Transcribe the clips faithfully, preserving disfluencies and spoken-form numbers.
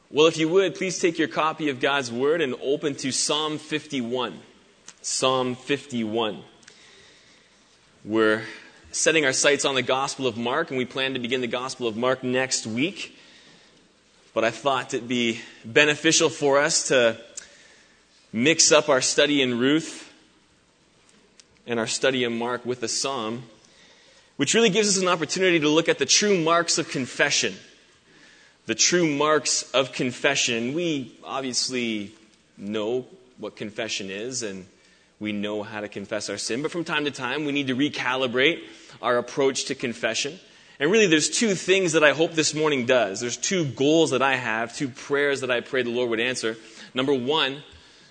Well, if you would, please take your copy of God's Word and open to Psalm fifty-one. Psalm fifty-one. We're setting our sights on the Gospel of Mark, and we plan to begin the Gospel of Mark next week. But I thought it'd be beneficial for us to mix up our study in Ruth and our study in Mark with the Psalm, which really gives us an opportunity to look at the true marks of confession. The true marks of confession. We obviously know what confession is, and we know how to confess our sin. But from time to time, we need to recalibrate our approach to confession. And really, there's two things that I hope this morning does. There's two goals that I have, two prayers that I pray the Lord would answer. Number one,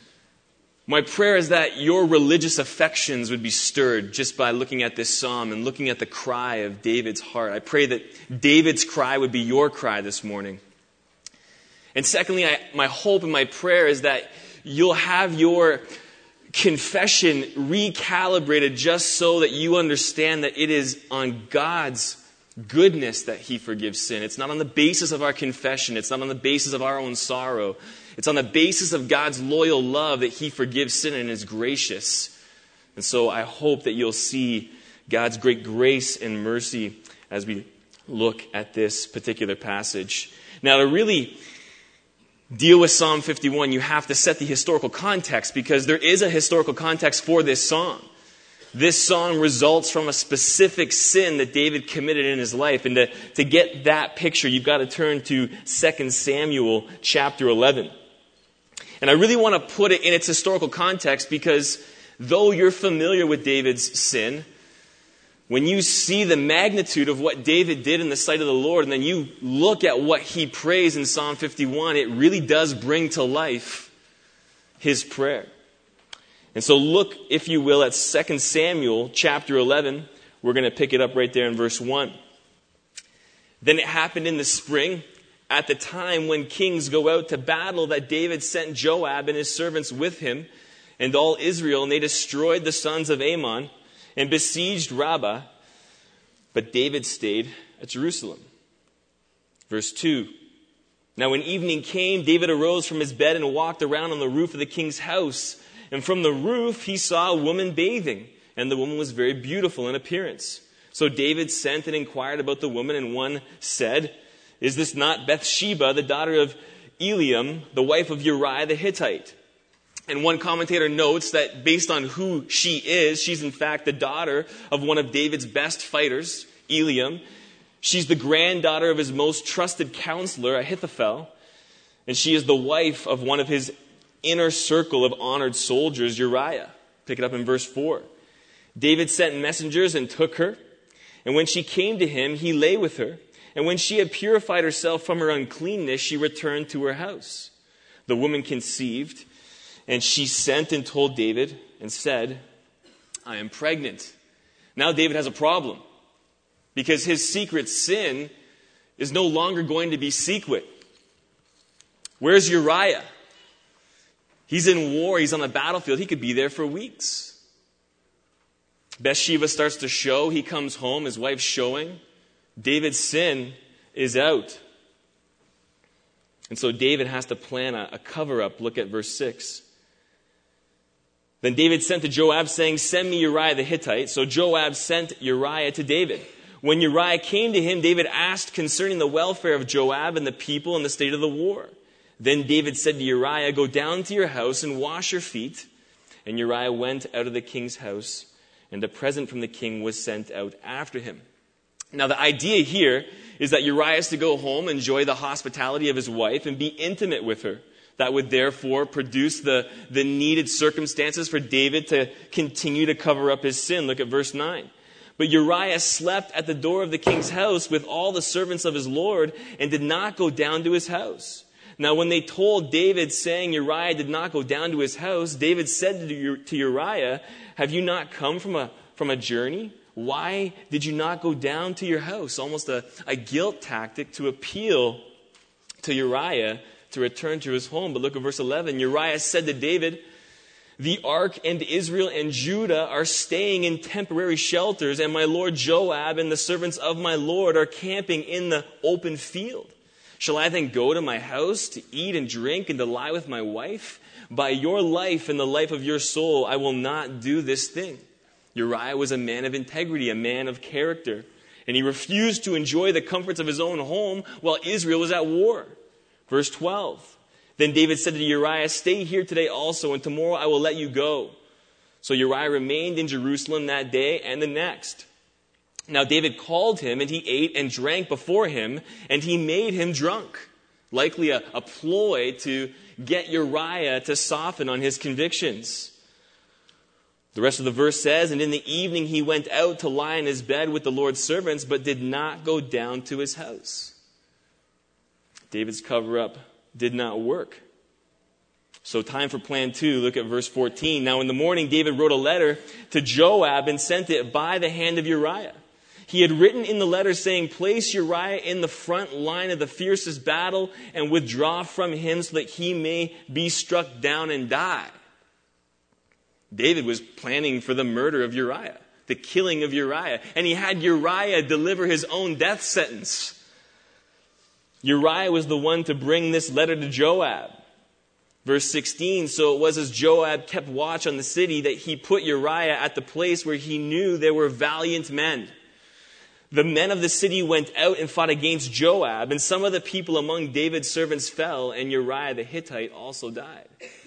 my prayer is that your religious affections would be stirred just by looking at this psalm and looking at the cry of David's heart. I pray that David's cry would be your cry this morning. And secondly, I, my hope and my prayer is that you'll have your confession recalibrated just so that you understand that it is on God's goodness that He forgives sin. It's not on the basis of our confession. It's not on the basis of our own sorrow. It's on the basis of God's loyal love that He forgives sin and is gracious. And so I hope that you'll see God's great grace and mercy as we look at this particular passage. Now, to really deal with Psalm fifty-one, you have to set the historical context, because there is a historical context for this song. This song results from a specific sin that David committed in his life. And to, to get that picture, you've got to turn to Second Samuel chapter eleven. And I really want to put it in its historical context, because though you're familiar with David's sin, when you see the magnitude of what David did in the sight of the Lord, and then you look at what he prays in Psalm fifty-one, it really does bring to life his prayer. And so look, if you will, at Second Samuel chapter eleven. We're going to pick it up right there in verse one. Then it happened in the spring, at the time when kings go out to battle, that David sent Joab and his servants with him and all Israel, and they destroyed the sons of Ammon and besieged Rabbah. But David stayed at Jerusalem. Verse two. Now when evening came, David arose from his bed and walked around on the roof of the king's house. And from the roof he saw a woman bathing, and the woman was very beautiful in appearance. So David sent and inquired about the woman, and one said, "Is this not Bathsheba, the daughter of Eliam, the wife of Uriah the Hittite?" And one commentator notes that based on who she is, she's in fact the daughter of one of David's best fighters, Eliam. She's the granddaughter of his most trusted counselor, Ahithophel. And she is the wife of one of his inner circle of honored soldiers, Uriah. Pick it up in verse four. David sent messengers and took her. And when she came to him, he lay with her. And when she had purified herself from her uncleanness, she returned to her house. The woman conceived, and she sent and told David and said, "I am pregnant." Now David has a problem, because his secret sin is no longer going to be secret. Where's Uriah? He's in war. He's on the battlefield. He could be there for weeks. Bathsheba starts to show. He comes home. His wife's showing. David's sin is out. And so David has to plan a, a cover-up. Look at verse six. Then David sent to Joab, saying, "Send me Uriah the Hittite." So Joab sent Uriah to David. When Uriah came to him, David asked concerning the welfare of Joab and the people and the state of the war. Then David said to Uriah, "Go down to your house and wash your feet." And Uriah went out of the king's house, and a present from the king was sent out after him. Now the idea here is that Uriah is to go home, enjoy the hospitality of his wife, and be intimate with her. That would therefore produce the, the needed circumstances for David to continue to cover up his sin. Look at verse nine. But Uriah slept at the door of the king's house with all the servants of his lord, and did not go down to his house. Now when they told David, saying Uriah did not go down to his house, David said to Uriah, "Have you not come from a, from a journey? Why did you not go down to your house?" Almost a, a guilt tactic to appeal to Uriah to return to his home. But look at verse eleven. Uriah said to David, "The ark and Israel and Judah are staying in temporary shelters, and my lord Joab and the servants of my lord are camping in the open field. Shall I then go to my house to eat and drink and to lie with my wife? By your life and the life of your soul, I will not do this thing." Uriah was a man of integrity, a man of character, and he refused to enjoy the comforts of his own home while Israel was at war. Verse twelve, "Then David said to Uriah, 'Stay here today also, and tomorrow I will let you go.' So Uriah remained in Jerusalem that day and the next. Now David called him, and he ate and drank before him, and he made him drunk." Likely a, a ploy to get Uriah to soften on his convictions. The rest of the verse says, "And in the evening he went out to lie in his bed with the Lord's servants, but did not go down to his house." David's cover-up did not work. So time for plan two. Look at verse fourteen. "Now in the morning David wrote a letter to Joab and sent it by the hand of Uriah. He had written in the letter saying, 'Place Uriah in the front line of the fiercest battle and withdraw from him so that he may be struck down and die.'" David was planning for the murder of Uriah, the killing of Uriah, and he had Uriah deliver his own death sentence. Uriah was the one to bring this letter to Joab. Verse sixteen, "So it was as Joab kept watch on the city that he put Uriah at the place where he knew there were valiant men. The men of the city went out and fought against Joab, and some of the people among David's servants fell, and Uriah the Hittite also died."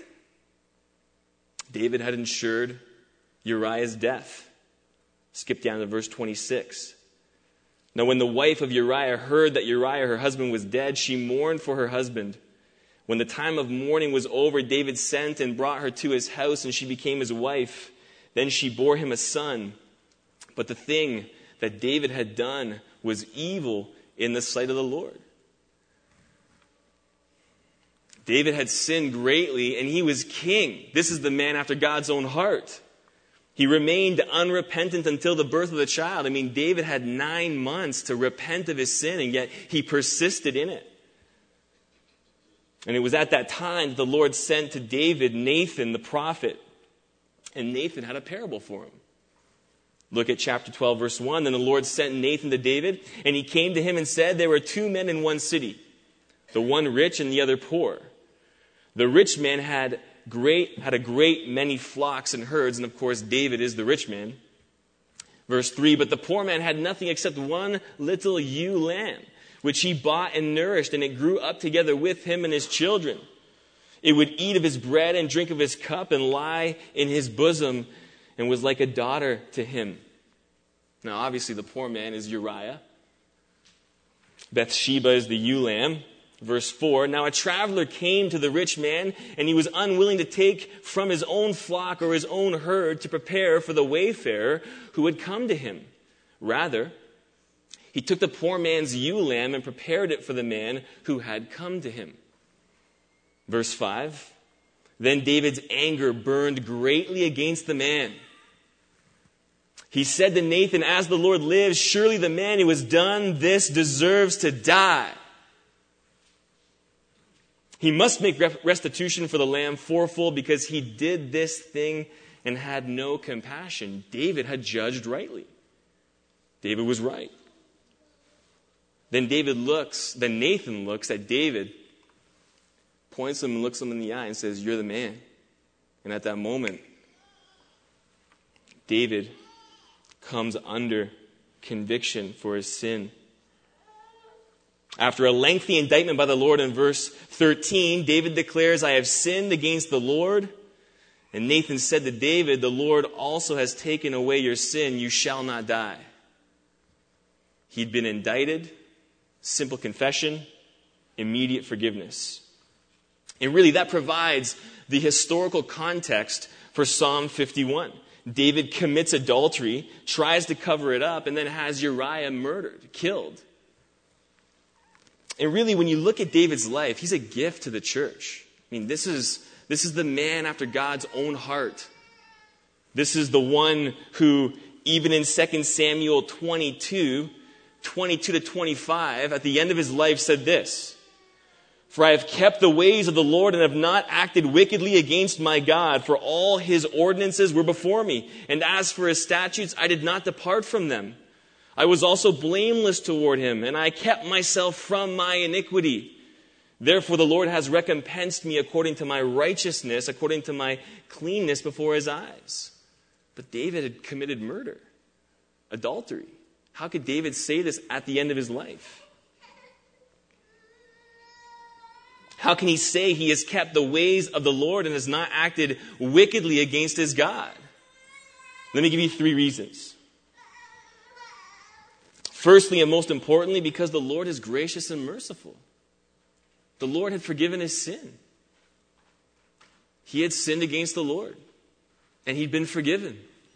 David had ensured Uriah's death. Skip down to verse twenty-six. "Now when the wife of Uriah heard that Uriah, her husband, was dead, she mourned for her husband. When the time of mourning was over, David sent and brought her to his house, and she became his wife. Then she bore him a son. But the thing that David had done was evil in the sight of the Lord." David had sinned greatly, and he was king. This is the man after God's own heart. He remained unrepentant until the birth of the child. I mean, David had nine months to repent of his sin, and yet he persisted in it. And it was at that time that the Lord sent to David Nathan the prophet. And Nathan had a parable for him. Look at chapter twelve, verse one. "Then the Lord sent Nathan to David, and he came to him and said, 'There were two men in one city, the one rich and the other poor. The rich man had great had a great many flocks and herds,'" and of course David is the rich man. Verse three, "But the poor man had nothing except one little ewe lamb, which he bought and nourished, and it grew up together with him and his children. It would eat of his bread and drink of his cup and lie in his bosom, and was like a daughter to him." Now obviously the poor man is Uriah. Bathsheba is the ewe lamb. Verse four, "Now a traveler came to the rich man, and he was unwilling to take from his own flock or his own herd to prepare for the wayfarer who had come to him. Rather, he took the poor man's ewe lamb and prepared it for the man who had come to him." Verse five, "Then David's anger burned greatly against the man. He said to Nathan, 'As the Lord lives, surely the man who has done this deserves to die. He must make restitution for the lamb fourfold because he did this thing and had no compassion.'" David had judged rightly. David was right. Then David looks, then Nathan looks at David, points him and looks him in the eye and says, "You're the man." And at that moment, David comes under conviction for his sin. After a lengthy indictment by the Lord in verse thirteen, David declares, "I have sinned against the Lord." And Nathan said to David, "The Lord also has taken away your sin. You shall not die." He'd been indicted, simple confession, immediate forgiveness. And really that provides the historical context for Psalm fifty-one. David commits adultery, tries to cover it up, and then has Uriah murdered, killed. And really, when you look at David's life, he's a gift to the church. I mean, this is, this is the man after God's own heart. This is the one who, even in Second Samuel twenty-two, twenty-two to twenty-five, at the end of his life said this, "For I have kept the ways of the Lord and have not acted wickedly against my God, for all his ordinances were before me. And as for his statutes, I did not depart from them. I was also blameless toward him, and I kept myself from my iniquity. Therefore the Lord has recompensed me according to my righteousness, according to my cleanness before his eyes. But David had committed murder, adultery. How could David say this at the end of his life? How can he say he has kept the ways of the Lord and has not acted wickedly against his God? Let me give you three reasons. Firstly, and most importantly, because the Lord is gracious and merciful. The Lord had forgiven his sin. He had sinned against the Lord, and he'd been forgiven.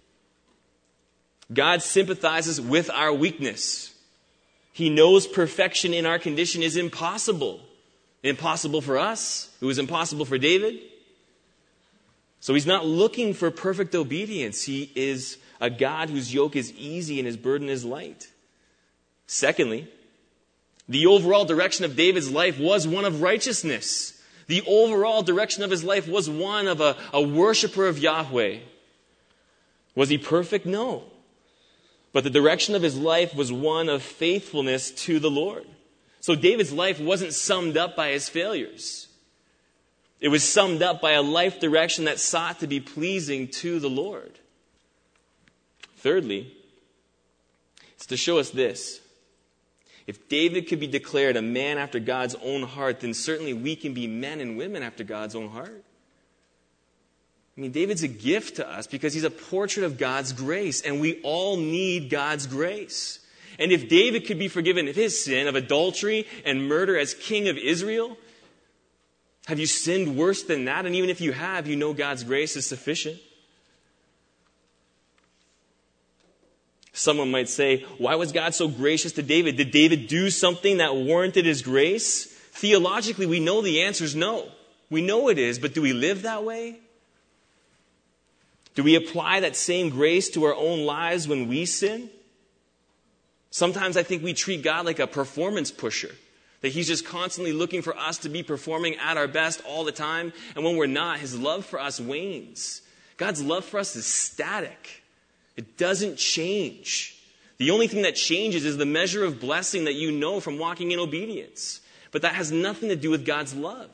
God sympathizes with our weakness. He knows perfection in our condition is impossible. Impossible for us. It was impossible for David. So he's not looking for perfect obedience. He is a God whose yoke is easy and his burden is light. Secondly, the overall direction of David's life was one of righteousness. The overall direction of his life was one of a, a worshiper of Yahweh. Was he perfect? No. But the direction of his life was one of faithfulness to the Lord. So David's life wasn't summed up by his failures. It was summed up by a life direction that sought to be pleasing to the Lord. Thirdly, it's to show us this. If David could be declared a man after God's own heart, then certainly we can be men and women after God's own heart. I mean, David's a gift to us because he's a portrait of God's grace, and we all need God's grace. And if David could be forgiven of his sin of adultery and murder as king of Israel, have you sinned worse than that? And even if you have, you know God's grace is sufficient. Someone might say, why was God so gracious to David? Did David do something that warranted his grace? Theologically, we know the answer is no. We know it is, but do we live that way? Do we apply that same grace to our own lives when we sin? Sometimes I think we treat God like a performance pusher, that he's just constantly looking for us to be performing at our best all the time, and when we're not, his love for us wanes. God's love for us is static. It doesn't change. The only thing that changes is the measure of blessing that you know from walking in obedience. But that has nothing to do with God's love.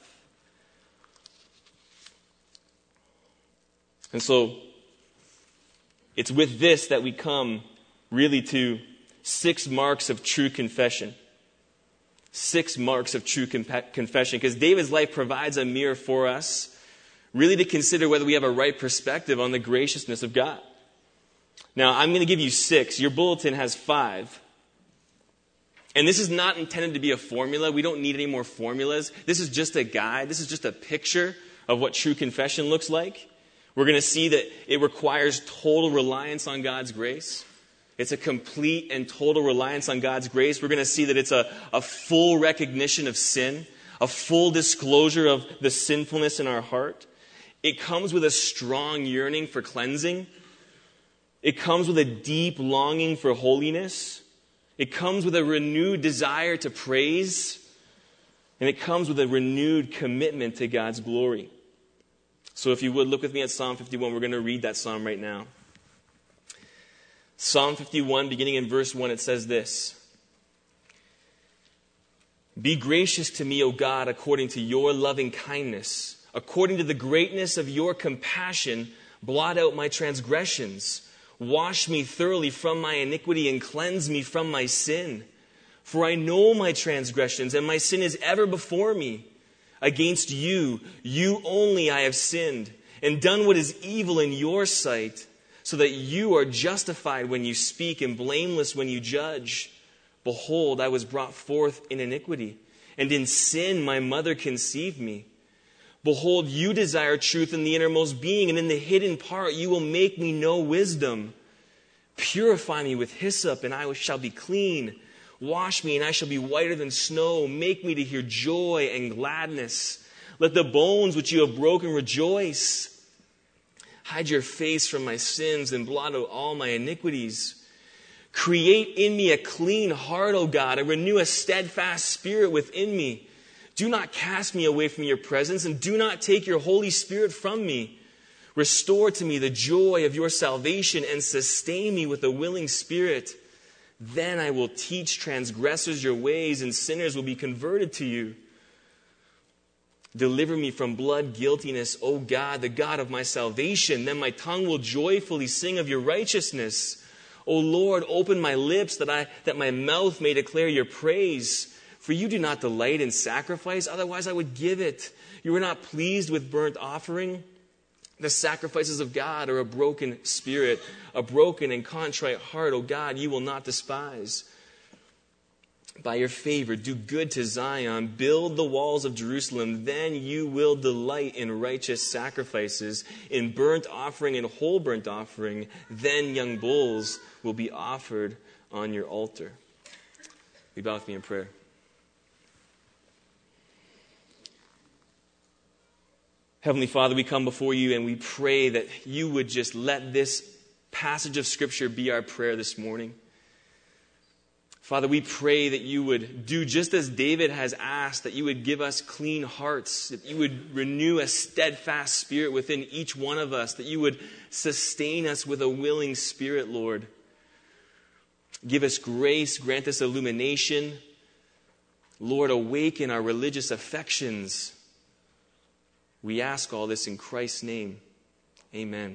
And so, it's with this that we come really to six marks of true confession. Six marks of true compa- confession. Because David's life provides a mirror for us, really to consider whether we have a right perspective on the graciousness of God. Now, I'm going to give you six. Your bulletin has five. And this is not intended to be a formula. We don't need any more formulas. This is just a guide. This is just a picture of what true confession looks like. We're going to see that it requires total reliance on God's grace. It's a complete and total reliance on God's grace. We're going to see that it's a, a full recognition of sin, a full disclosure of the sinfulness in our heart. It comes with a strong yearning for cleansing. It comes with a deep longing for holiness. It comes with a renewed desire to praise. And it comes with a renewed commitment to God's glory. So if you would, look with me at Psalm fifty-one. We're going to read that psalm right now. Psalm fifty-one, beginning in verse one, it says this. Be gracious to me, O God, according to your loving kindness. According to the greatness of your compassion, blot out my transgressions. Wash me thoroughly from my iniquity and cleanse me from my sin. For I know my transgressions, and my sin is ever before me. Against you, you only I have sinned, and done what is evil in your sight, so that you are justified when you speak and blameless when you judge. Behold, I was brought forth in iniquity, and in sin my mother conceived me. Behold, you desire truth in the innermost being, and in the hidden part you will make me know wisdom. Purify me with hyssop, and I shall be clean. Wash me, and I shall be whiter than snow. Make me to hear joy and gladness. Let the bones which you have broken rejoice. Hide your face from my sins and blot out all my iniquities. Create in me a clean heart, O God, and renew a steadfast spirit within me. Do not cast me away from your presence, and do not take your Holy Spirit from me. Restore to me the joy of your salvation, and sustain me with a willing spirit. Then I will teach transgressors your ways, and sinners will be converted to you. Deliver me from blood guiltiness, O God, the God of my salvation. Then my tongue will joyfully sing of your righteousness. O Lord, open my lips that I that my mouth may declare your praise. For you do not delight in sacrifice, otherwise I would give it. You are not pleased with burnt offering. The sacrifices of God are a broken spirit, a broken and contrite heart, O God, you will not despise. By your favor, do good to Zion, build the walls of Jerusalem, then you will delight in righteous sacrifices, in burnt offering and whole burnt offering, then young bulls will be offered on your altar. Be bow with me in prayer. Heavenly Father, we come before you and we pray that you would just let this passage of Scripture be our prayer this morning. Father, we pray that you would do just as David has asked, that you would give us clean hearts, that you would renew a steadfast spirit within each one of us, that you would sustain us with a willing spirit, Lord. Give us grace, grant us illumination. Lord, awaken our religious affections. We ask all this in Christ's name. Amen.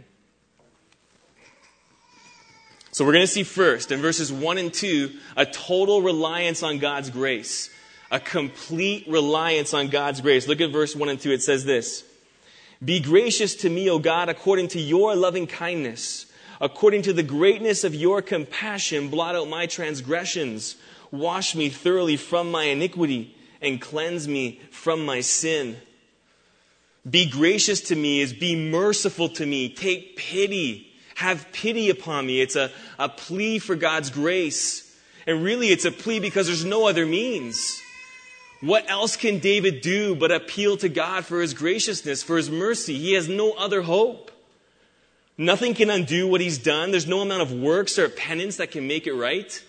So we're going to see first, in verses one and two, a total reliance on God's grace. A complete reliance on God's grace. Look at verse one and two. It says this. Be gracious to me, O God, according to your loving kindness. According to the greatness of your compassion, blot out my transgressions. Wash me thoroughly from my iniquity and cleanse me from my sin. Be gracious to me is be merciful to me. Take pity. Have pity upon me. It's a, a plea for God's grace. And really it's a plea because there's no other means. What else can David do but appeal to God for his graciousness, for his mercy? He has no other hope. Nothing can undo what he's done. There's no amount of works or penance that can make it right.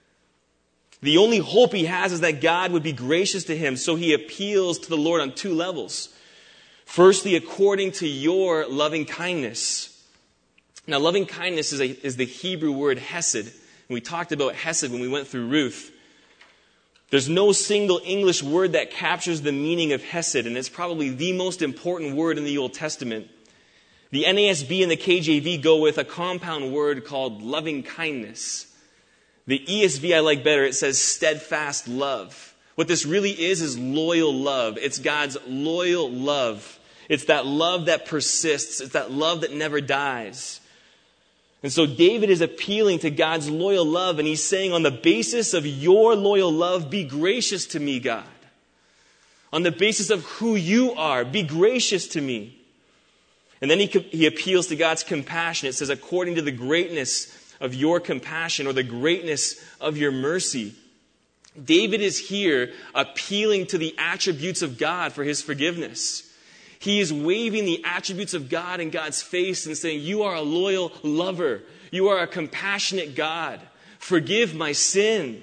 The only hope he has is that God would be gracious to him. So he appeals to the Lord on two levels. Firstly, according to your loving kindness. Now, loving kindness is, a, is the Hebrew word hesed. And we talked about hesed when we went through Ruth. There's no single English word that captures the meaning of hesed, and it's probably the most important word in the Old Testament. The N A S B and the K J V go with a compound word called loving kindness. The E S V I like better. It says steadfast love. What this really is is loyal love. It's God's loyal love. It's that love that persists. It's that love that never dies. And so David is appealing to God's loyal love, and he's saying, on the basis of your loyal love, be gracious to me, God. On the basis of who you are, be gracious to me. And then he, he appeals to God's compassion. It says, according to the greatness of your compassion, or the greatness of your mercy. David is here appealing to the attributes of God for his forgiveness. He is waving the attributes of God in God's face and saying, you are a loyal lover. You are a compassionate God. Forgive my sin.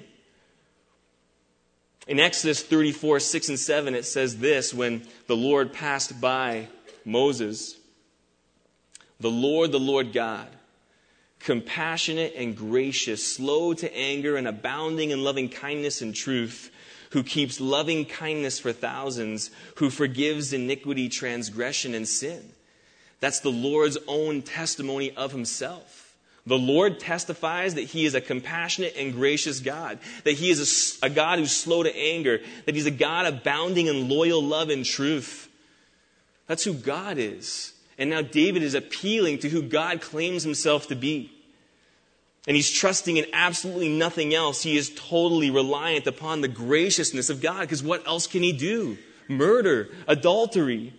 In Exodus thirty-four, six and seven, it says this, when the Lord passed by Moses. The Lord, the Lord God, compassionate and gracious, slow to anger and abounding in loving kindness and truth, who keeps loving kindness for thousands, who forgives iniquity, transgression, and sin. That's the Lord's own testimony of himself. The Lord testifies that he is a compassionate and gracious God, that he is a, a God who's slow to anger, that he's a God abounding in loyal love and truth. That's who God is. And now David is appealing to who God claims himself to be. And he's trusting in absolutely nothing else. He is totally reliant upon the graciousness of God. Because what else can he do? Murder, adultery.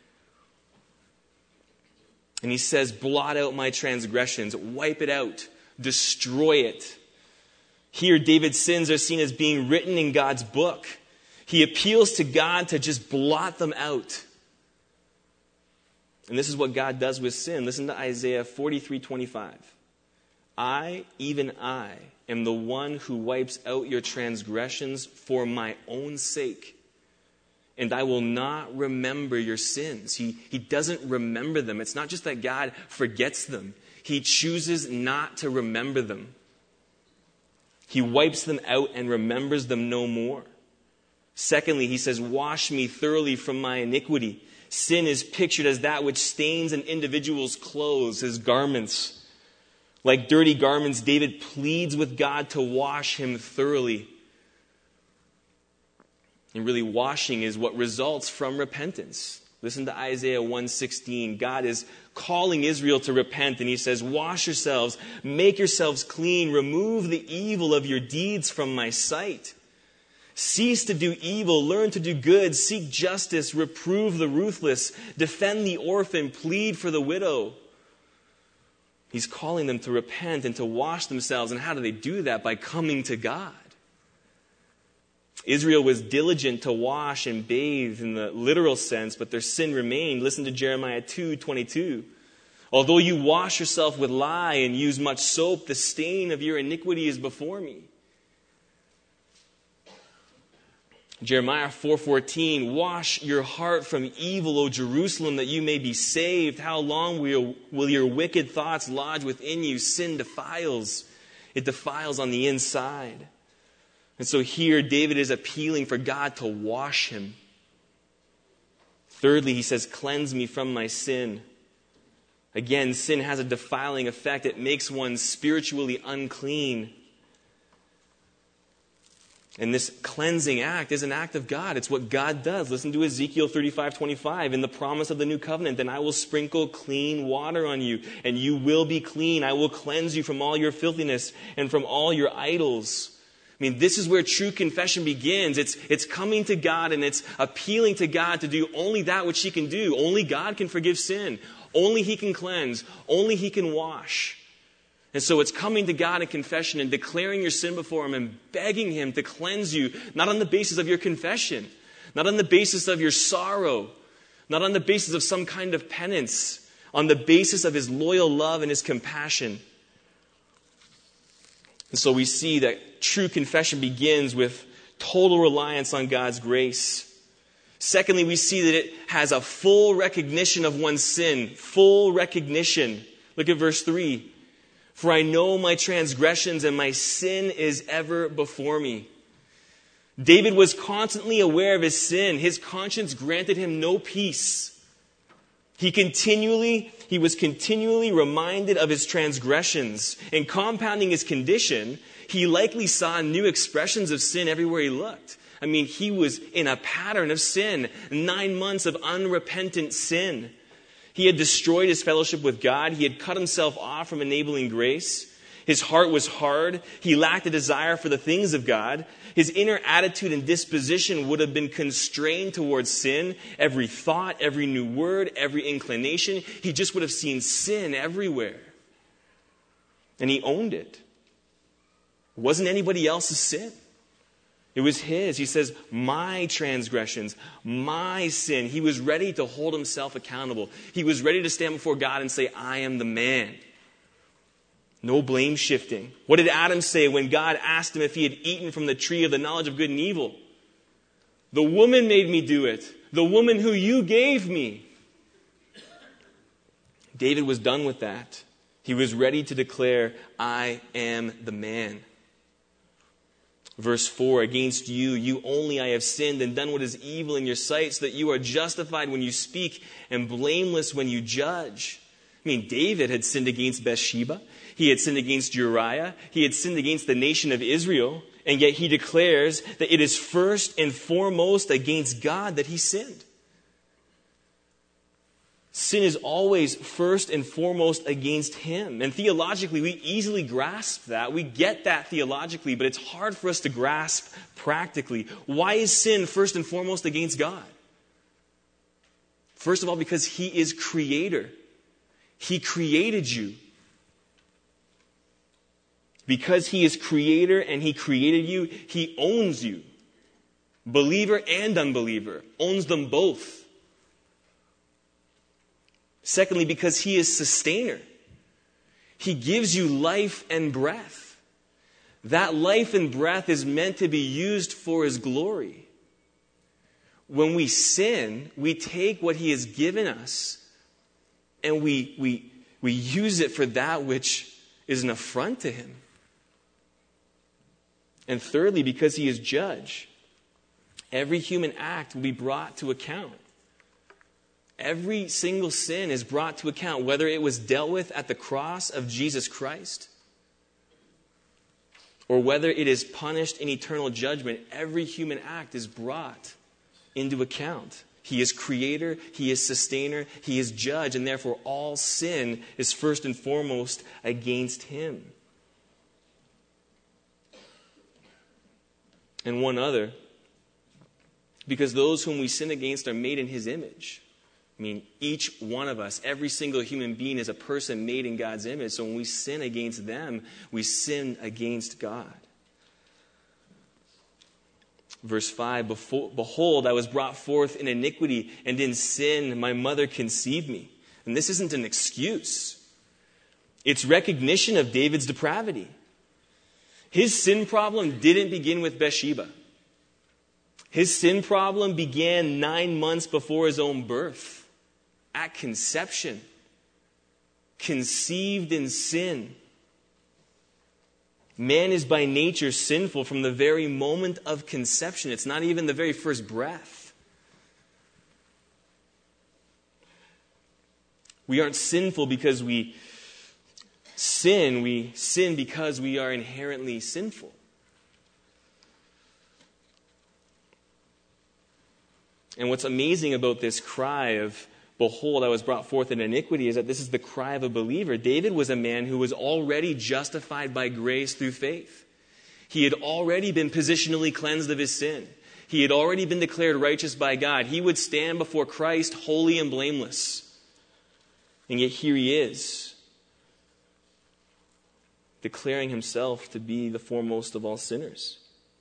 And he says, blot out my transgressions, wipe it out, destroy it. Here, David's sins are seen as being written in God's book. He appeals to God to just blot them out. And this is what God does with sin. Listen to Isaiah forty-three twenty-five. I, even I, am the one who wipes out your transgressions for my own sake. And I will not remember your sins. He, he doesn't remember them. It's not just that God forgets them. He chooses not to remember them. He wipes them out and remembers them no more. Secondly, he says, wash me thoroughly from my iniquity. Sin is pictured as that which stains an individual's clothes, his garments. Like dirty garments, David pleads with God to wash him thoroughly. And really, washing is what results from repentance. Listen to Isaiah one sixteen. God is calling Israel to repent, and he says, wash yourselves, make yourselves clean, remove the evil of your deeds from my sight. Cease to do evil, learn to do good, seek justice, reprove the ruthless, defend the orphan, plead for the widow. He's calling them to repent and to wash themselves. And how do they do that? By coming to God. Israel was diligent to wash and bathe in the literal sense, but their sin remained. Listen to Jeremiah two twenty-two. Although you wash yourself with lye and use much soap, the stain of your iniquity is before me. Jeremiah four fourteen, wash your heart from evil, O Jerusalem, that you may be saved. How long will, will your wicked thoughts lodge within you? Sin defiles. It defiles on the inside. And so here, David is appealing for God to wash him. Thirdly, he says, cleanse me from my sin. Again, sin has a defiling effect. It makes one spiritually unclean. And this cleansing act is an act of God. It's what God does. Listen to Ezekiel thirty-five twenty-five. In the promise of the new covenant, then I will sprinkle clean water on you, and you will be clean. I will cleanse you from all your filthiness and from all your idols. I mean, this is where true confession begins. It's, it's coming to God and it's appealing to God to do only that which he can do. Only God can forgive sin. Only he can cleanse. Only he can wash. And so it's coming to God in confession and declaring your sin before him and begging him to cleanse you, not on the basis of your confession, not on the basis of your sorrow, not on the basis of some kind of penance, on the basis of his loyal love and his compassion. And so we see that true confession begins with total reliance on God's grace. Secondly, we see that it has a full recognition of one's sin. Full recognition. Look at verse three. For I know my transgressions and my sin is ever before me. David was constantly aware of his sin. His conscience granted him no peace. He continually, he was continually reminded of his transgressions. And compounding his condition, he likely saw new expressions of sin everywhere he looked. I mean, he was in a pattern of sin. Nine months of unrepentant sin. He had destroyed his fellowship with God. He had cut himself off from enabling grace. His heart was hard. He lacked a desire for the things of God. His inner attitude and disposition would have been constrained towards sin. Every thought, every new word, every inclination. He just would have seen sin everywhere. And he owned it. It wasn't anybody else's sin. It was his. He says, my transgressions, my sin. He was ready to hold himself accountable. He was ready to stand before God and say, I am the man. No blame shifting. What did Adam say when God asked him if he had eaten from the tree of the knowledge of good and evil? The woman made me do it. The woman who you gave me. David was done with that. He was ready to declare, I am the man. Verse four, against you, you only I have sinned and done what is evil in your sight, so that you are justified when you speak and blameless when you judge. I mean, David had sinned against Bathsheba. He had sinned against Uriah. He had sinned against the nation of Israel. And yet he declares that it is first and foremost against God that he sinned. Sin is always first and foremost against him. And theologically, we easily grasp that. We get that theologically, but it's hard for us to grasp practically. Why is sin first and foremost against God? First of all, because he is creator. He created you. Because he is creator and he created you, he owns you. Believer and unbeliever. Owns them both. Secondly, because he is sustainer. He gives you life and breath. That life and breath is meant to be used for his glory. When we sin, we take what he has given us and we, we, we, We use it for that which is an affront to him. And thirdly, because he is judge. Every human act will be brought to account. Every single sin is brought to account, whether it was dealt with at the cross of Jesus Christ or whether it is punished in eternal judgment. Every human act is brought into account. He is creator, he is sustainer, he is judge, and therefore all sin is first and foremost against him. And one other, because those whom we sin against are made in his image. I mean, each one of us, every single human being is a person made in God's image. So when we sin against them, we sin against God. Verse five, behold, I was brought forth in iniquity, and in sin my mother conceived me. And this isn't an excuse. It's recognition of David's depravity. His sin problem didn't begin with Bathsheba. His sin problem began nine months before his own birth. At conception, conceived in sin. Man is by nature sinful from the very moment of conception. It's not even the very first breath. We aren't sinful because we sin. We sin because we are inherently sinful. And what's amazing about this cry of, behold, I was brought forth in iniquity, is that this is the cry of a believer. David was a man who was already justified by grace through faith. He had already been positionally cleansed of his sin. He had already been declared righteous by God. He would stand before Christ holy and blameless. And yet here he is, declaring himself to be the foremost of all sinners.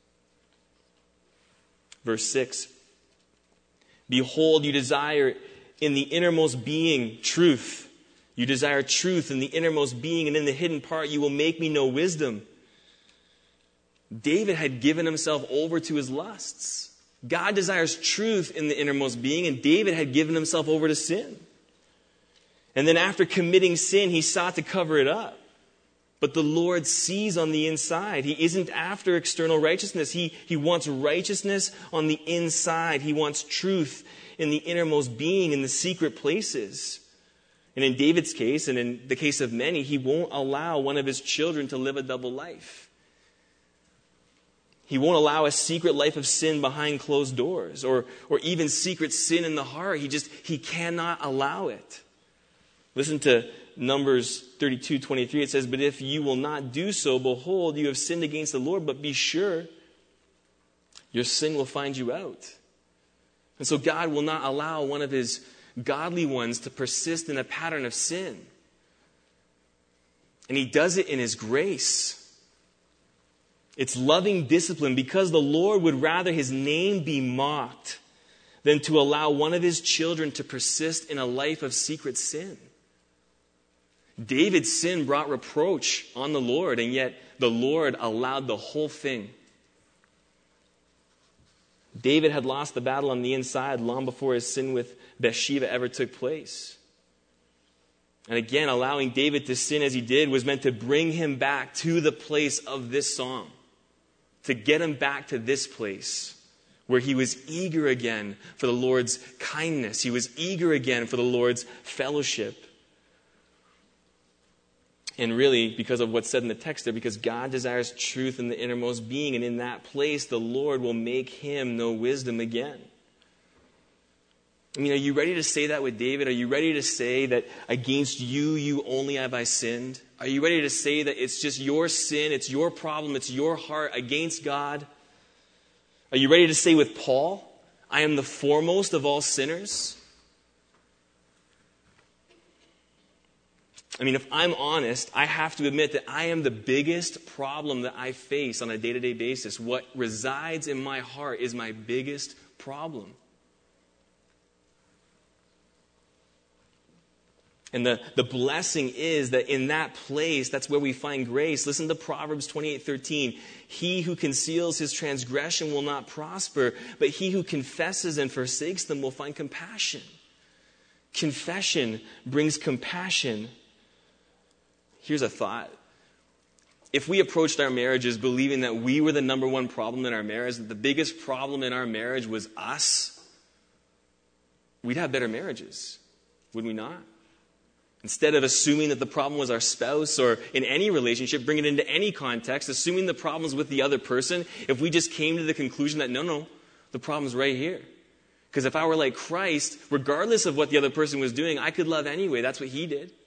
Verse six, behold, you desire in the innermost being truth. You desire truth in the innermost being, and in the hidden part you will make me know wisdom. David had given himself over to his lusts. God desires truth in the innermost being, and David had given himself over to sin. And then after committing sin, he sought to cover it up. But the Lord sees on the inside. He isn't after external righteousness. He, he wants righteousness on the inside. He wants truth in the innermost being, in the secret places. And in David's case, and in the case of many, he won't allow one of his children to live a double life. He won't allow a secret life of sin behind closed doors, or, or even secret sin in the heart. He just, he cannot allow it. Listen to Numbers thirty-two twenty-three. It says, but if you will not do so, behold, you have sinned against the Lord, but be sure your sin will find you out. And so God will not allow one of his godly ones to persist in a pattern of sin. And he does it in his grace. It's loving discipline, because the Lord would rather his name be mocked than to allow one of his children to persist in a life of secret sin. David's sin brought reproach on the Lord, and yet the Lord allowed the whole thing. David had lost the battle on the inside long before his sin with Bathsheba ever took place. And again, allowing David to sin as he did was meant to bring him back to the place of this psalm, to get him back to this place where he was eager again for the Lord's kindness. He was eager again for the Lord's fellowship. And really, because of what's said in the text there, because God desires truth in the innermost being, and in that place, the Lord will make him know wisdom again. I mean, are you ready to say that with David? Are you ready to say that against you, you only have I sinned? Are you ready to say that it's just your sin, it's your problem, it's your heart against God? Are you ready to say with Paul, I am the foremost of all sinners? I mean, if I'm honest, I have to admit that I am the biggest problem that I face on a day-to-day basis. What resides in my heart is my biggest problem. And the, the blessing is that in that place, that's where we find grace. Listen to Proverbs twenty-eight thirteen. He who conceals his transgression will not prosper, but he who confesses and forsakes them will find compassion. Confession brings compassion. Here's a thought. if we approached our marriages believing that we were the number one problem in our marriage, that the biggest problem in our marriage was us, we'd have better marriages, would we not? Instead of assuming that the problem was our spouse or in any relationship, bring it into any context, assuming the problem's with the other person, if we just came to the conclusion that, no, no, the problem's right here. Because if I were like Christ, regardless of what the other person was doing, I could love anyway. That's what he did.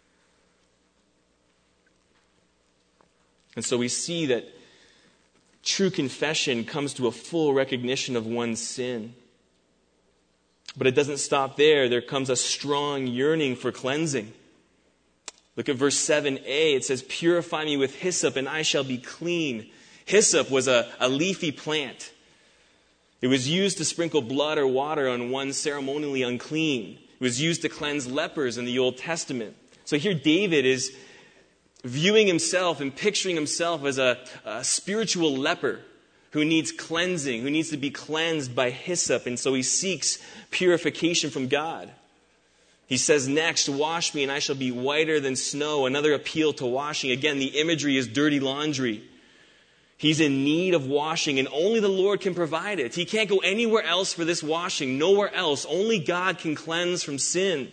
And so we see that true confession comes to a full recognition of one's sin. But it doesn't stop there. There comes a strong yearning for cleansing. Look at verse seven a. It says, purify me with hyssop and I shall be clean. Hyssop was a, a leafy plant. It was used to sprinkle blood or water on one ceremonially unclean. It was used to cleanse lepers in the Old Testament. So here David is viewing himself and picturing himself as a, a spiritual leper who needs cleansing, who needs to be cleansed by hyssop. And so he seeks purification from God. He says next, wash me and I shall be whiter than snow. Another appeal to washing. Again, the imagery is dirty laundry. He's in need of washing and only the Lord can provide it. He can't go anywhere else for this washing. Nowhere else. Only God can cleanse from sin.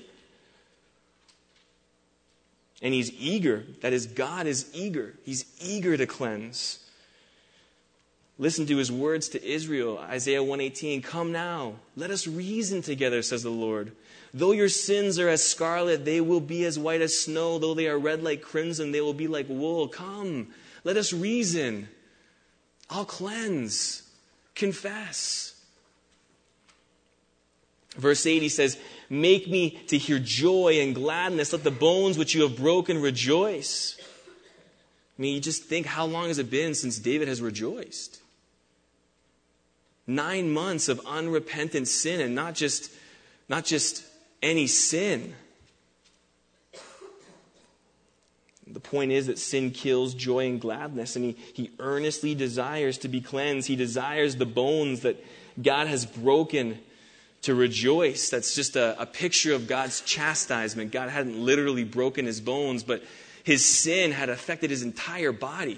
And he's eager. That is, God is eager. He's eager to cleanse. Listen to his words to Israel, Isaiah one eighteen. Come now, let us reason together, says the Lord. Though your sins are as scarlet, they will be as white as snow. Though they are red like crimson, they will be like wool. Come, let us reason. I'll cleanse. Confess. Verse eight, he says, make me to hear joy and gladness. Let the bones which you have broken rejoice. I mean, you just think, how long has it been since David has rejoiced? Nine months of unrepentant sin, and not just, not just any sin. The point is that sin kills joy and gladness, and he, he earnestly desires to be cleansed. He desires the bones that God has broken to rejoice. That's just a, a picture of God's chastisement. God hadn't literally broken his bones, but his sin had affected his entire body.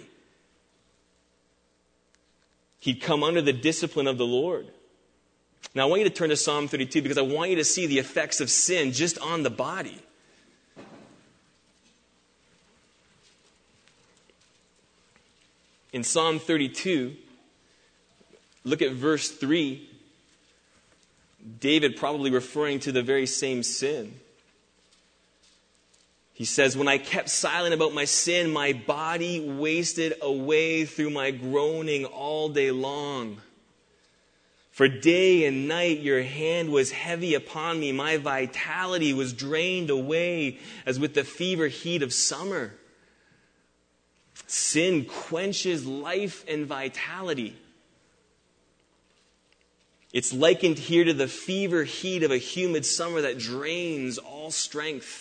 He'd come under the discipline of the Lord. Now I want you to turn to Psalm thirty-two because I want you to see the effects of sin just on the body. In Psalm thirty-two, look at verse three. David probably referring to the very same sin. He says, when I kept silent about my sin, my body wasted away through my groaning all day long. For day and night your hand was heavy upon me. My vitality was drained away as with the fever heat of summer. Sin quenches life and vitality. It's likened here to the fever heat of a humid summer that drains all strength.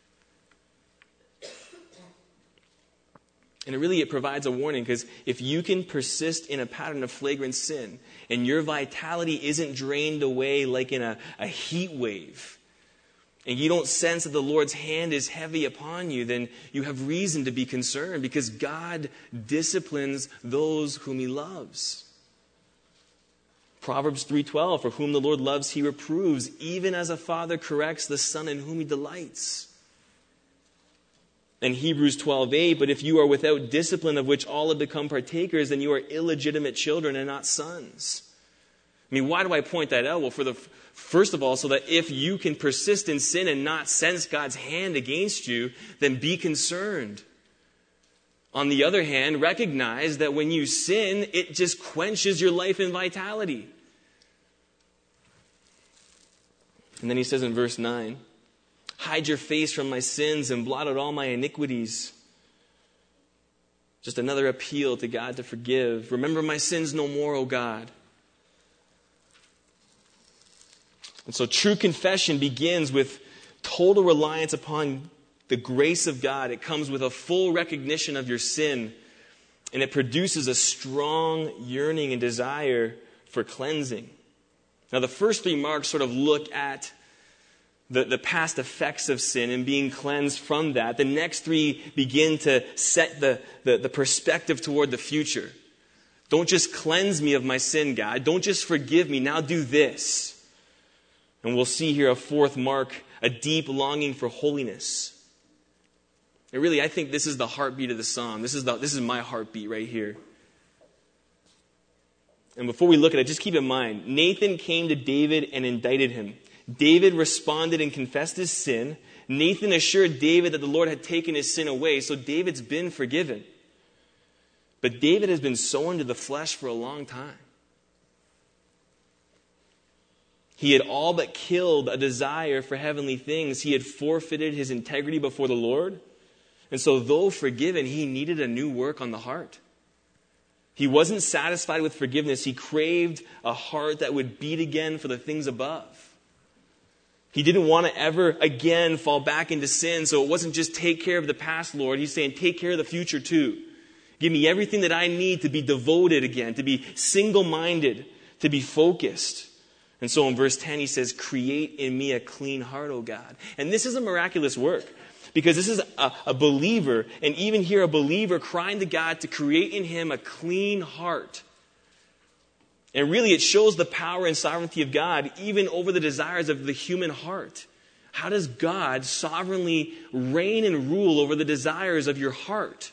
And it really, it provides a warning, because if you can persist in a pattern of flagrant sin and your vitality isn't drained away like in a, a heat wave, and you don't sense that the Lord's hand is heavy upon you, then you have reason to be concerned, because God disciplines those whom he loves. Proverbs three twelve, for whom the Lord loves, he reproves, even as a father corrects the son in whom he delights. And Hebrews twelve eight, but if you are without discipline of which all have become partakers, then you are illegitimate children and not sons. I mean, why do I point that out? Well, for the first of all, so that if you can persist in sin and not sense God's hand against you, then be concerned. On the other hand, recognize that when you sin, it just quenches your life and vitality. And then he says in verse nine, hide your face from my sins and blot out all my iniquities. Just another appeal to God to forgive. Remember my sins no more, O God. And so true confession begins with total reliance upon the grace of God. It comes with a full recognition of your sin. And it produces a strong yearning and desire for cleansing. Now the first three marks sort of look at the, the past effects of sin and being cleansed from that, the next three begin to set the, the, the perspective toward the future. Don't just cleanse me of my sin, God. Don't just forgive me. Now do this. And we'll see here a fourth mark, a deep longing for holiness. And really, I think this is the heartbeat of the psalm. This is, the, this is my heartbeat right here. And before we look at it, just keep in mind, Nathan came to David and indicted him. David responded and confessed his sin. Nathan assured David that the Lord had taken his sin away, so David's been forgiven. But David has been sown to the flesh for a long time. He had all but killed a desire for heavenly things. He had forfeited his integrity before the Lord. And so though forgiven, he needed a new work on the heart. He wasn't satisfied with forgiveness. He craved a heart that would beat again for the things above. He didn't want to ever again fall back into sin. So it wasn't just take care of the past, Lord. He's saying take care of the future too. Give me everything that I need to be devoted again, to be single-minded, to be focused. And so in verse ten he says, create in me a clean heart, O God. And this is a miraculous work. Because this is a, a believer, and even here a believer crying to God to create in him a clean heart. And really it shows the power and sovereignty of God even over the desires of the human heart. How does God sovereignly reign and rule over the desires of your heart?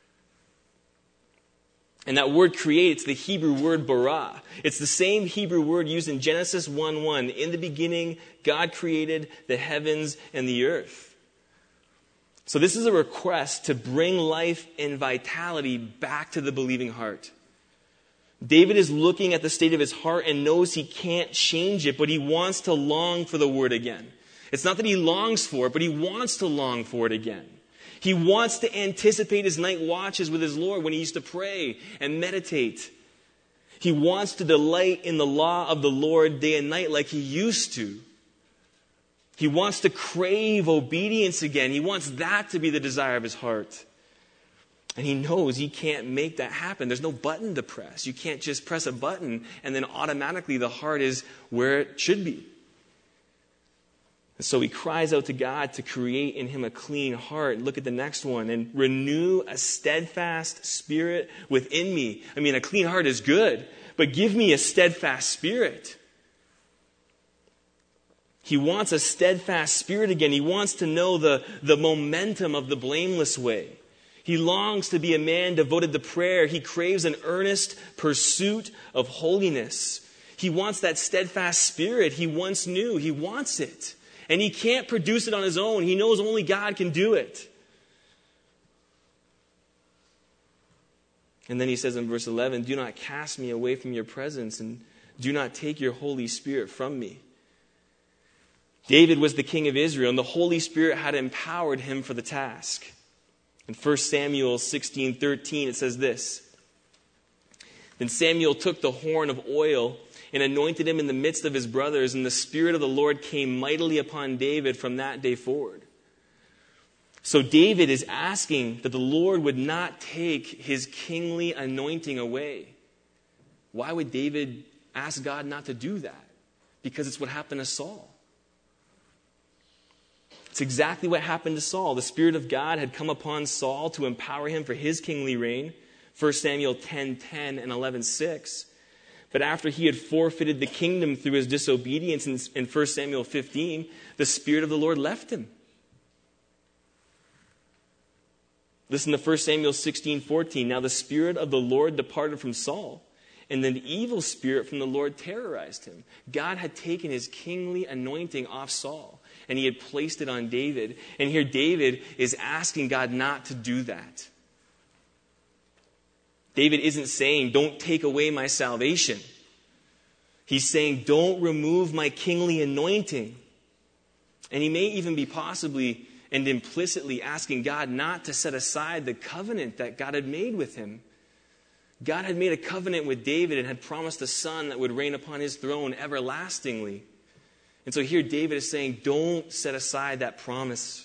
And that word create, it's the Hebrew word bara. It's the same Hebrew word used in Genesis one one. In the beginning, God created the heavens and the earth. So this is a request to bring life and vitality back to the believing heart. David is looking at the state of his heart and knows he can't change it, but he wants to long for the word again. It's not that he longs for it, but he wants to long for it again. He wants to anticipate his night watches with his Lord when he used to pray and meditate. He wants to delight in the law of the Lord day and night like he used to. He wants to crave obedience again. He wants that to be the desire of his heart. And he knows he can't make that happen. There's no button to press. You can't just press a button and then automatically the heart is where it should be. And so he cries out to God to create in him a clean heart. Look at the next one. And renew a steadfast spirit within me. I mean, a clean heart is good, but give me a steadfast spirit. He wants a steadfast spirit again. He wants to know the, the momentum of the blameless way. He longs to be a man devoted to prayer. He craves an earnest pursuit of holiness. He wants that steadfast spirit he once knew. He wants it. And he can't produce it on his own. He knows only God can do it. And then he says in verse eleven, do not cast me away from your presence and do not take your Holy Spirit from me. David was the king of Israel, and the Holy Spirit had empowered him for the task. In First Samuel sixteen thirteen, it says this. Then Samuel took the horn of oil and anointed him in the midst of his brothers, and the Spirit of the Lord came mightily upon David from that day forward. So David is asking that the Lord would not take his kingly anointing away. Why would David ask God not to do that? Because it's what happened to Saul. It's exactly what happened to Saul. The Spirit of God had come upon Saul to empower him for his kingly reign. First Samuel ten ten and eleven six. But after he had forfeited the kingdom through his disobedience in, in First Samuel fifteen, the Spirit of the Lord left him. Listen to First Samuel sixteen fourteen. Now the Spirit of the Lord departed from Saul, and then the evil spirit from the Lord terrorized him. God had taken his kingly anointing off Saul, and he had placed it on David. And here David is asking God not to do that. David isn't saying, don't take away my salvation. He's saying, don't remove my kingly anointing. And he may even be possibly and implicitly asking God not to set aside the covenant that God had made with him. God had made a covenant with David and had promised a son that would reign upon his throne everlastingly. And so here David is saying, don't set aside that promise.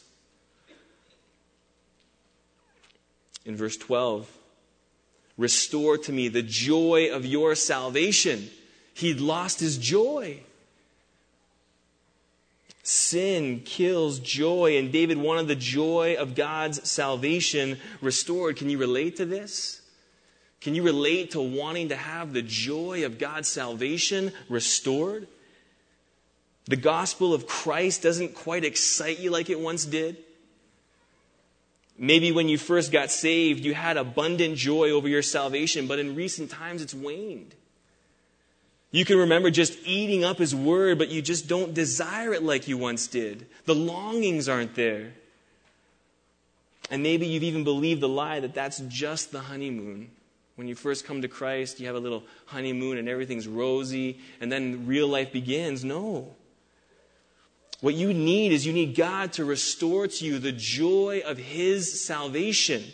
In verse twelve, restore to me the joy of your salvation. He'd lost his joy. Sin kills joy, and David wanted the joy of God's salvation restored. Can you relate to this? Can you relate to wanting to have the joy of God's salvation restored? The gospel of Christ doesn't quite excite you like it once did. Maybe when you first got saved, you had abundant joy over your salvation, but in recent times it's waned. You can remember just eating up His word, but you just don't desire it like you once did. The longings aren't there. And maybe you've even believed the lie that that's just the honeymoon. When you first come to Christ, you have a little honeymoon and everything's rosy, and then real life begins. No. What you need is you need God to restore to you the joy of His salvation.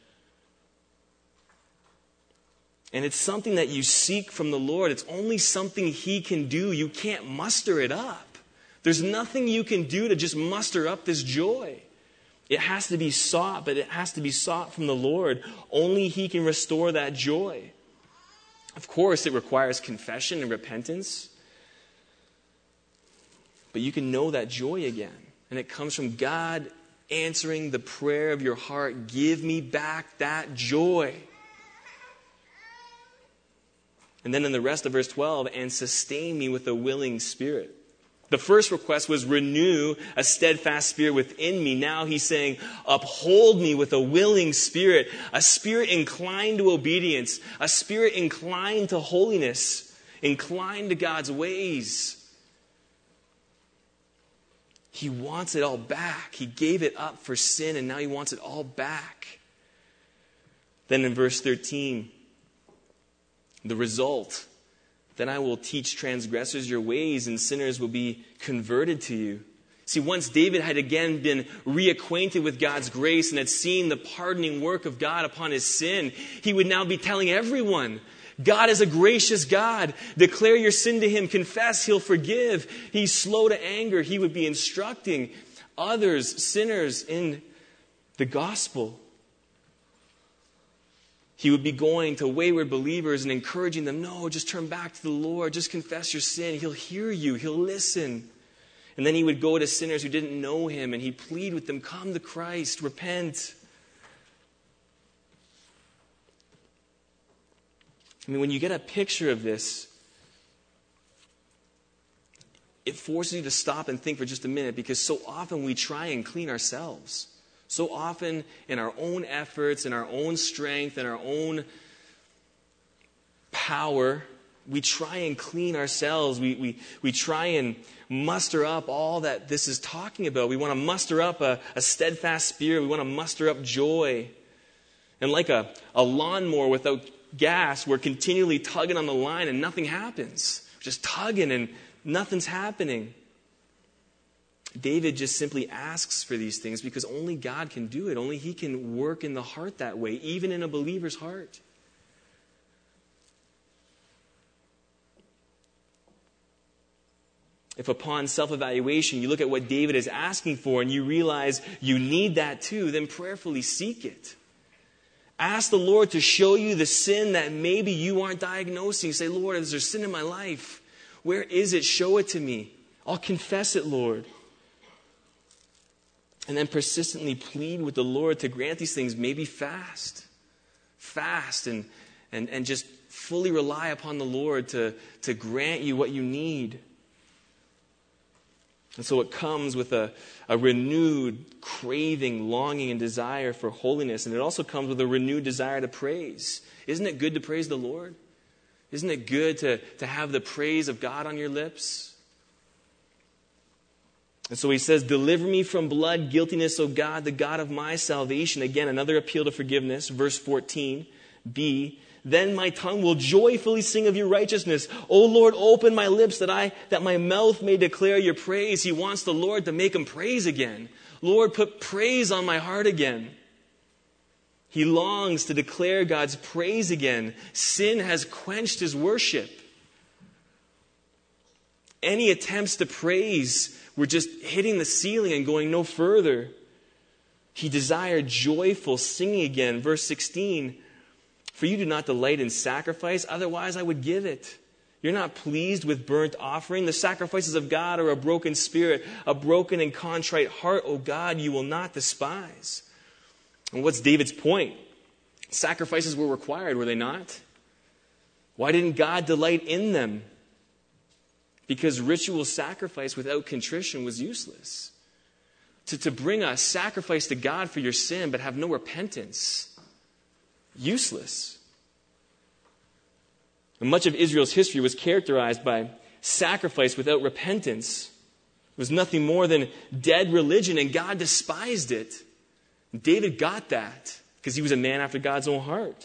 And it's something that you seek from the Lord. It's only something He can do. You can't muster it up. There's nothing you can do to just muster up this joy. It has to be sought, but it has to be sought from the Lord. Only He can restore that joy. Of course, it requires confession and repentance. But you can know that joy again. And it comes from God answering the prayer of your heart. Give me back that joy. And then in the rest of verse twelve, and sustain me with a willing spirit. The first request was renew a steadfast spirit within me. Now he's saying, uphold me with a willing spirit, a spirit inclined to obedience, a spirit inclined to holiness, inclined to God's ways. He wants it all back. He gave it up for sin, and now He wants it all back. Then in verse thirteen, the result, then I will teach transgressors your ways, and sinners will be converted to you. See, once David had again been reacquainted with God's grace and had seen the pardoning work of God upon his sin, he would now be telling everyone, God is a gracious God. Declare your sin to Him. Confess, He'll forgive. He's slow to anger. He would be instructing others, sinners, in the gospel. He would be going to wayward believers and encouraging them, no, just turn back to the Lord. Just confess your sin. He'll hear you. He'll listen. And then He would go to sinners who didn't know Him, and He'd plead with them, come to Christ, repent. I mean, when you get a picture of this, it forces you to stop and think for just a minute, because so often we try and clean ourselves. So often in our own efforts, in our own strength, in our own power, we try and clean ourselves. We, we, we try and muster up all that this is talking about. We want to muster up a, a steadfast spirit. We want to muster up joy. And like a, a lawnmower without gas, we're continually tugging on the line and nothing happens. We're just tugging and nothing's happening. David just simply asks for these things because only God can do it. Only He can work in the heart that way, even in a believer's heart. If upon self-evaluation you look at what David is asking for and you realize you need that too, then prayerfully seek it. Ask the Lord to show you the sin that maybe you aren't diagnosing. You say, Lord, is there sin in my life? Where is it? Show it to me. I'll confess it, Lord. And then persistently plead with the Lord to grant these things. Maybe fast. Fast and, and, and just fully rely upon the Lord to, to grant you what you need. And so it comes with a, a renewed craving, longing, and desire for holiness. And it also comes with a renewed desire to praise. Isn't it good to praise the Lord? Isn't it good to, to have the praise of God on your lips? And so he says, deliver me from blood, guiltiness, O God, the God of my salvation. Again, another appeal to forgiveness. Verse fourteen, B. Then my tongue will joyfully sing of your righteousness. O Lord, open my lips that I that my mouth may declare your praise. He wants the Lord to make him praise again. Lord, put praise on my heart again. He longs to declare God's praise again. Sin has quenched his worship. Any attempts to praise were just hitting the ceiling and going no further. He desired joyful singing again. Verse sixteen, for you do not delight in sacrifice, otherwise I would give it. You're not pleased with burnt offering. The sacrifices of God are a broken spirit, a broken and contrite heart, O God, you will not despise. And what's David's point? Sacrifices were required, were they not? Why didn't God delight in them? Because ritual sacrifice without contrition was useless. To, to bring a sacrifice to God for your sin but have no repentance, useless. And much of Israel's history was characterized by sacrifice without repentance. It was nothing more than dead religion, and God despised it. And David got that because he was a man after God's own heart.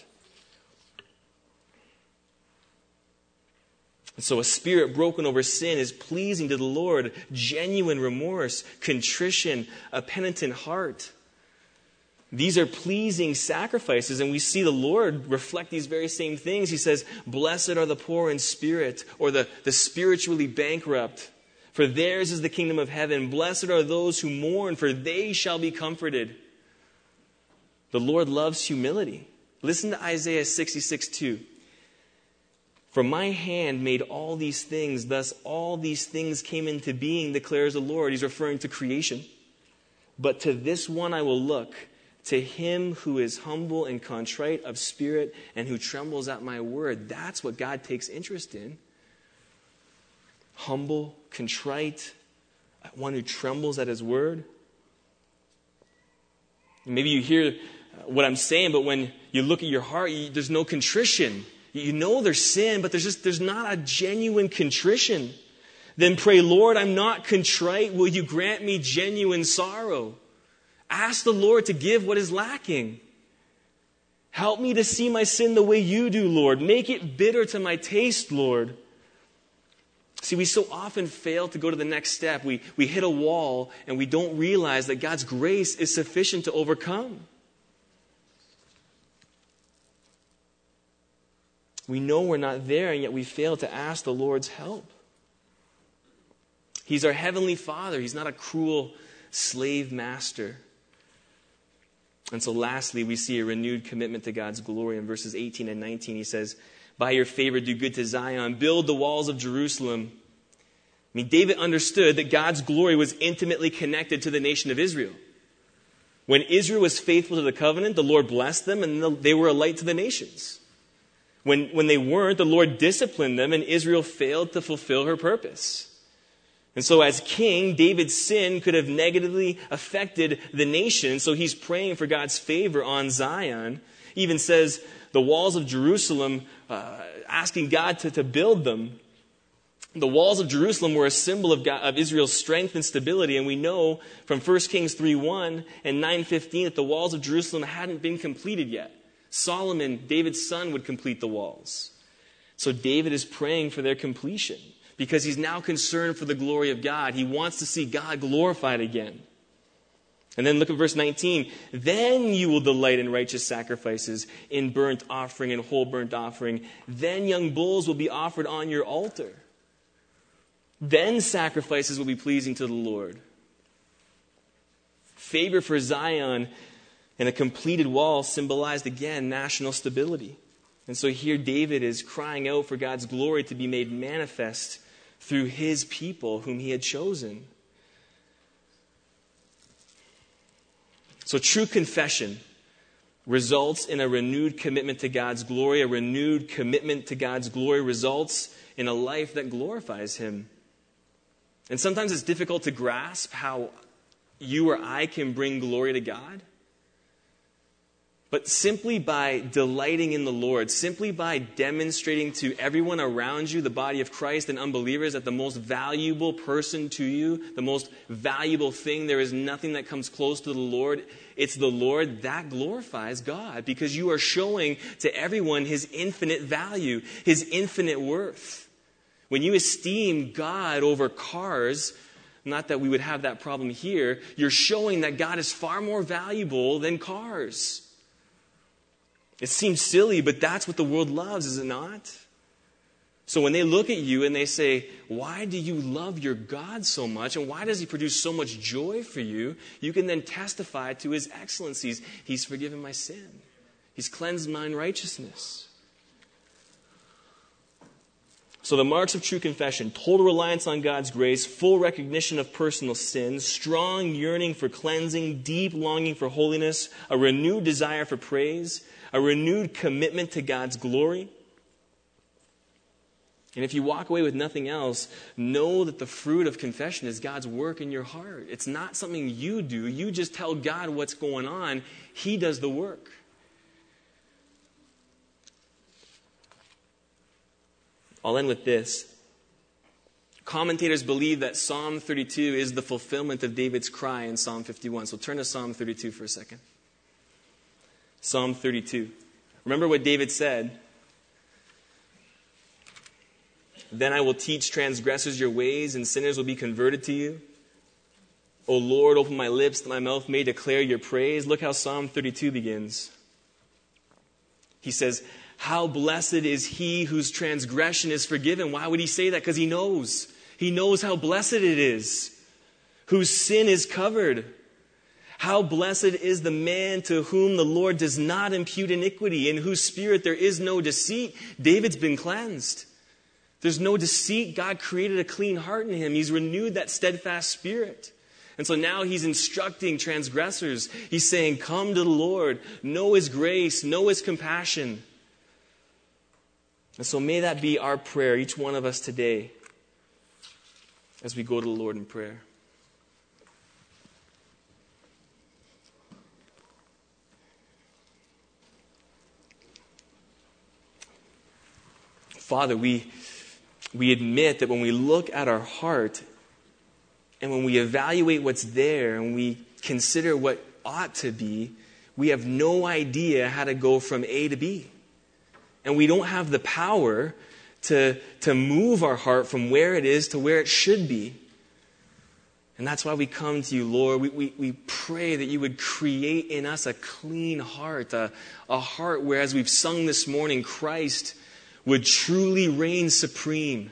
And so a spirit broken over sin is pleasing to the Lord. Genuine remorse, contrition, a penitent heart. These are pleasing sacrifices, and we see the Lord reflect these very same things. He says, blessed are the poor in spirit, or the, the spiritually bankrupt, for theirs is the kingdom of heaven. Blessed are those who mourn, for they shall be comforted. The Lord loves humility. Listen to Isaiah sixty-six two. For my hand made all these things, thus all these things came into being, declares the Lord. He's referring to creation. But to this one I will look, to him who is humble and contrite of spirit and who trembles at my word. That's what God takes interest in. Humble, contrite, one who trembles at his word. Maybe you hear what I'm saying, but when you look at your heart, you, there's no contrition. You know there's sin, but there's just there's not a genuine contrition. Then pray, Lord, I'm not contrite. Will you grant me genuine sorrow? Ask the Lord to give what is lacking. Help me to see my sin the way you do, Lord. Make it bitter to my taste, Lord. See, we so often fail to go to the next step. We, we hit a wall and we don't realize that God's grace is sufficient to overcome. We know we're not there, and yet we fail to ask the Lord's help. He's our heavenly Father. He's not a cruel slave master. And so lastly, we see a renewed commitment to God's glory. In verses eighteen and nineteen, he says, by your favor, do good to Zion. Build the walls of Jerusalem. I mean, David understood that God's glory was intimately connected to the nation of Israel. When Israel was faithful to the covenant, the Lord blessed them, and they were a light to the nations. When, when they weren't, the Lord disciplined them, and Israel failed to fulfill her purpose. And so as king, David's sin could have negatively affected the nation. So he's praying for God's favor on Zion. He even says the walls of Jerusalem, uh, asking God to, to build them. The walls of Jerusalem were a symbol of, God, of Israel's strength and stability. And we know from First Kings three one and nine fifteen that the walls of Jerusalem hadn't been completed yet. Solomon, David's son, would complete the walls. So David is praying for their completion, because he's now concerned for the glory of God. He wants to see God glorified again. And then look at verse nineteen. Then you will delight in righteous sacrifices, in burnt offering and whole burnt offering. Then young bulls will be offered on your altar. Then sacrifices will be pleasing to the Lord. Favor for Zion and a completed wall symbolized again national stability. And so here David is crying out for God's glory to be made manifest through his people whom he had chosen. So true confession results in a renewed commitment to God's glory. A renewed commitment to God's glory results in a life that glorifies him. And sometimes it's difficult to grasp how you or I can bring glory to God. But simply by delighting in the Lord, simply by demonstrating to everyone around you, the body of Christ and unbelievers, that the most valuable person to you, the most valuable thing, there is nothing that comes close to the Lord, it's the Lord, that glorifies God, because you are showing to everyone his infinite value, his infinite worth. When you esteem God over cars, not that we would have that problem here, you're showing that God is far more valuable than cars. It seems silly, but that's what the world loves, is it not? So when they look at you and they say, why do you love your God so much? And why does he produce so much joy for you? You can then testify to his excellencies. He's forgiven my sin. He's cleansed my unrighteousness. So the marks of true confession: total reliance on God's grace, full recognition of personal sins, strong yearning for cleansing, deep longing for holiness, a renewed desire for praise, a renewed commitment to God's glory. And if you walk away with nothing else, know that the fruit of confession is God's work in your heart. It's not something you do. You just tell God what's going on. He does the work. I'll end with this. Commentators believe that Psalm thirty-two is the fulfillment of David's cry in Psalm fifty-one. So turn to Psalm thirty-two for a second. Psalm thirty-two. Remember what David said. Then I will teach transgressors your ways, and sinners will be converted to you. O Lord, open my lips, that my mouth may declare your praise. Look how Psalm thirty-two begins. He says, how blessed is he whose transgression is forgiven. Why would he say that? Because he knows. He knows how blessed it is. Whose sin is covered. How blessed is the man to whom the Lord does not impute iniquity, in whose spirit there is no deceit. David's been cleansed. There's no deceit. God created a clean heart in him. He's renewed that steadfast spirit. And so now he's instructing transgressors. He's saying, come to the Lord. Know his grace. Know his compassion. And so may that be our prayer, each one of us today, as we go to the Lord in prayer. Father, we, we admit that when we look at our heart and when we evaluate what's there and we consider what ought to be, we have no idea how to go from A to B. And we don't have the power to, to move our heart from where it is to where it should be. And that's why we come to you, Lord. We, we, we pray that you would create in us a clean heart, a, a heart where, as we've sung this morning, Christ would truly reign supreme.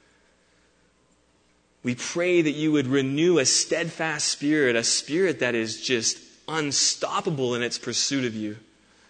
We pray that you would renew a steadfast spirit, a spirit that is just unstoppable in its pursuit of you.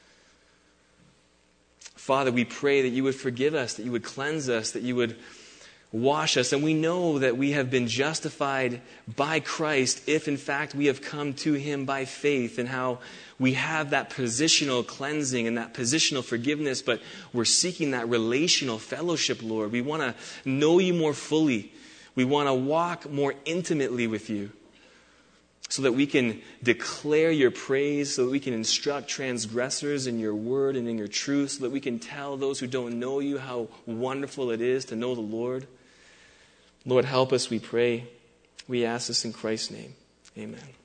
Father, we pray that you would forgive us, that you would cleanse us, that you would wash us. And we know that we have been justified by Christ if, in fact, we have come to him by faith, and how we have that positional cleansing and that positional forgiveness, but we're seeking that relational fellowship, Lord. We want to know you more fully. We want to walk more intimately with you, so that we can declare your praise, so that we can instruct transgressors in your word and in your truth, so that we can tell those who don't know you how wonderful it is to know the Lord. Lord, help us, we pray. We ask this in Christ's name. Amen.